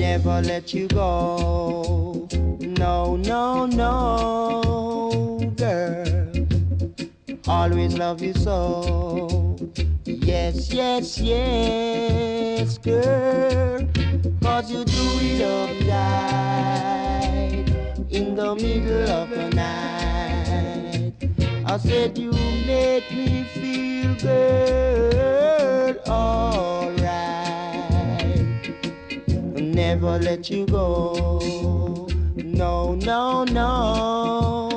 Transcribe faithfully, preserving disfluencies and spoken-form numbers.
never let you go. No, no, no, girl, always love you so. Yes, yes, yes, girl, 'cause you do it up right in the middle of the night. I said you make me feel, girl, alright. Never let you go. No, no, no.